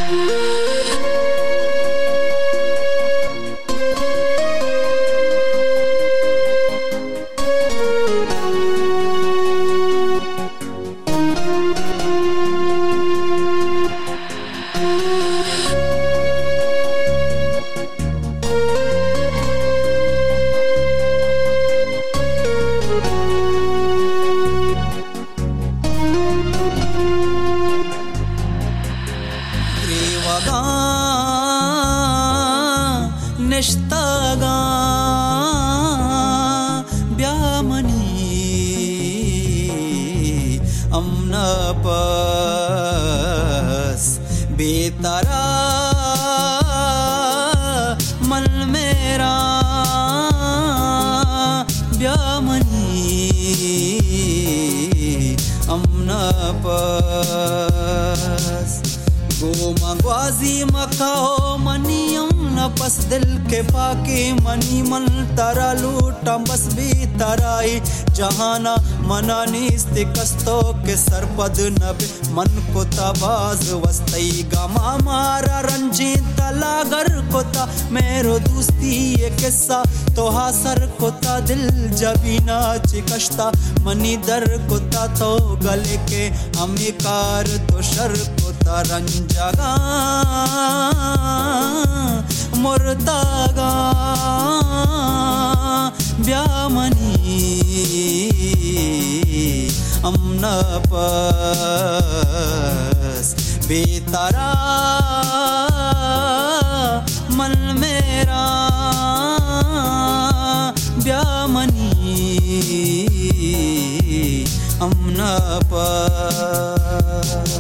neshtaga byamani amna pas betara mal mera byamani amna pas गोमांगवाजी मकाओ मनियम न पस दिल के पाके मनी मन तारा लूटा बस भी तराई जहाना मना निस्ते कस्तो के सरपद नबे मन को तबाज वस्तई गमा मारा रंजीत तलागर कोता मेरो दोस्ती ये किस्सा तो हासर कोता दिल जबीना चिकश्ता मनी दर कोता तो गले के अमिकार तो शर कोता रंजागा मुर्दागा ब्यामनी अमना पस बेतारा मन मेरा ब्यामनी अमना पस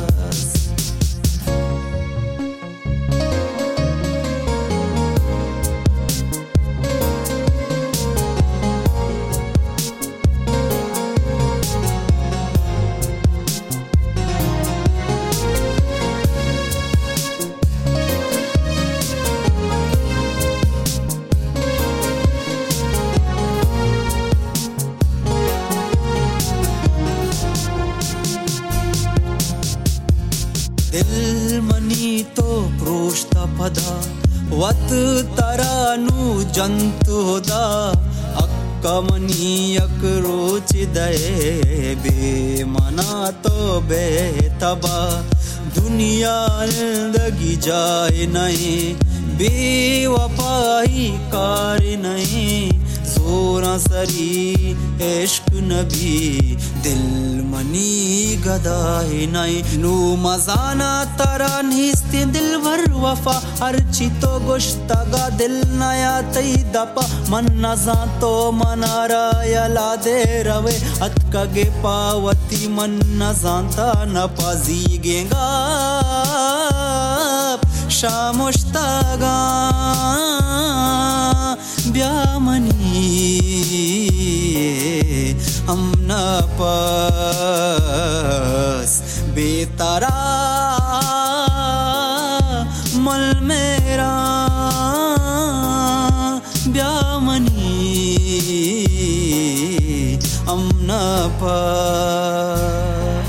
दिल मनी तो प्रोष्टा पदा वत तरानु जंतुदा अक्कमनी अक्रोच दये बे मना तो बेतबा दुनिया जिंदगी जाए नहीं बेवफाई कार नहीं जोरा सरी इश्क नबी दिल मनी गदाई नहीं नू मजाना तरा निस्ते दिल भर वफा अर्ची तो गुश्तगा दिल नया तई दपा मन नजा तो मनारा यला दे रवे अतकगे पावती मन नजांता न पाजी गेंगा शामुश्तागा ब्यामनी हमना पास बेतारा मल मेरा ब्यामनी हमना पास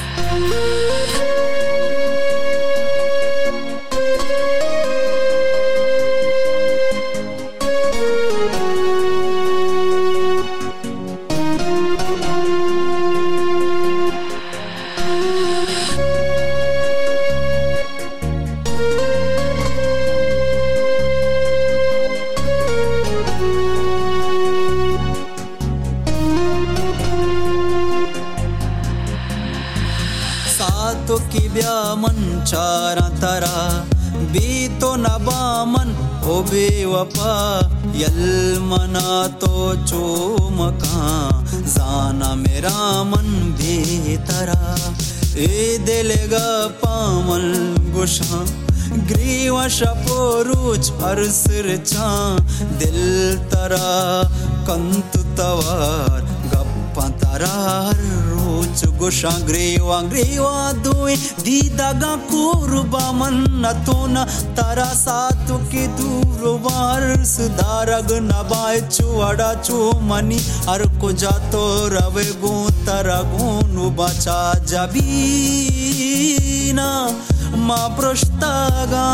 तो की ब्यामन चारा तरा बी तो नबामन ओ बेवफा यल मना तो चोमका जाना मेरा मन बेतरा ए दिलगा पामल गुशा ग्रीवा शपोरुच अरसर चा दिल तरा कंत तवार गप्पा तरार रोच गुशा ग्रीवा दुई दीदागा कुर्बा मन नतोना तारा सातु की दूर वार सुधारग नबाय चुवाड़ा चु मनी हर को जातो रवे गो तरा गोनु बचा जबीना ma prostaga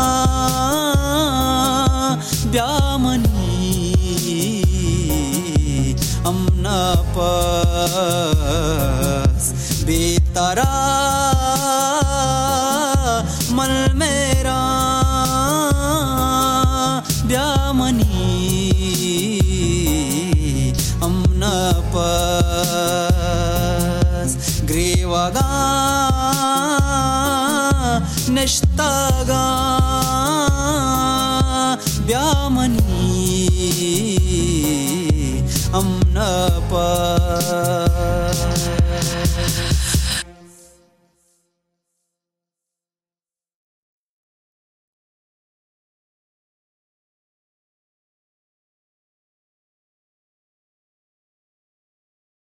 byamani amna pas betara mal mera byamani amna pas grevaga neshtaga byamani amna pas